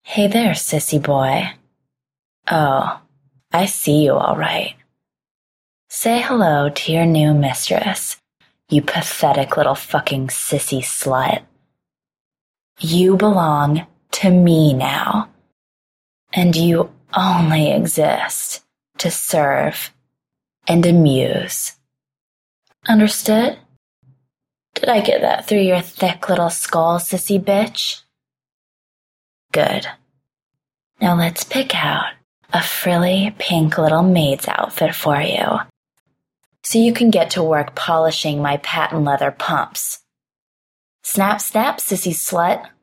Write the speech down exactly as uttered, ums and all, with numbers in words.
Hey there, sissy boy. Oh, I see you all right. Say hello to your new mistress, you pathetic little fucking sissy slut. You belong to me now, and you only exist to serve and amuse. Understood? Did I get that through your thick little skull, sissy bitch? Good. Now let's pick out a frilly pink little maid's outfit for you, so you can get to work polishing my patent leather pumps. Snap, snap, sissy slut.